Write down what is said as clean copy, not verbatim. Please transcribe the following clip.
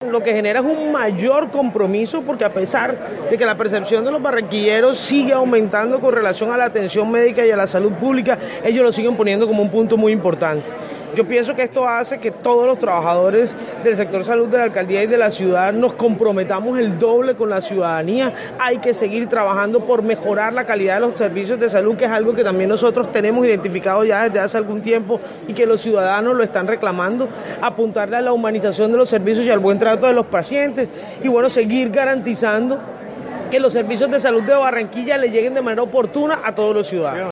Lo que genera es un mayor compromiso porque a pesar de que la percepción de los barranquilleros sigue aumentando con relación a la atención médica y a la salud pública, ellos lo siguen poniendo como un punto muy importante. Yo pienso que esto hace que todos los trabajadores del sector salud de la alcaldía y de la ciudad nos comprometamos el doble con la ciudadanía. Hay que seguir trabajando por mejorar la calidad de los servicios de salud, que es algo que también nosotros tenemos identificado ya desde hace algún tiempo y que los ciudadanos lo están reclamando, apuntarle a la humanización de los servicios y al buen trato de los pacientes y bueno, seguir garantizando que los servicios de salud de Barranquilla le lleguen de manera oportuna a todos los ciudadanos.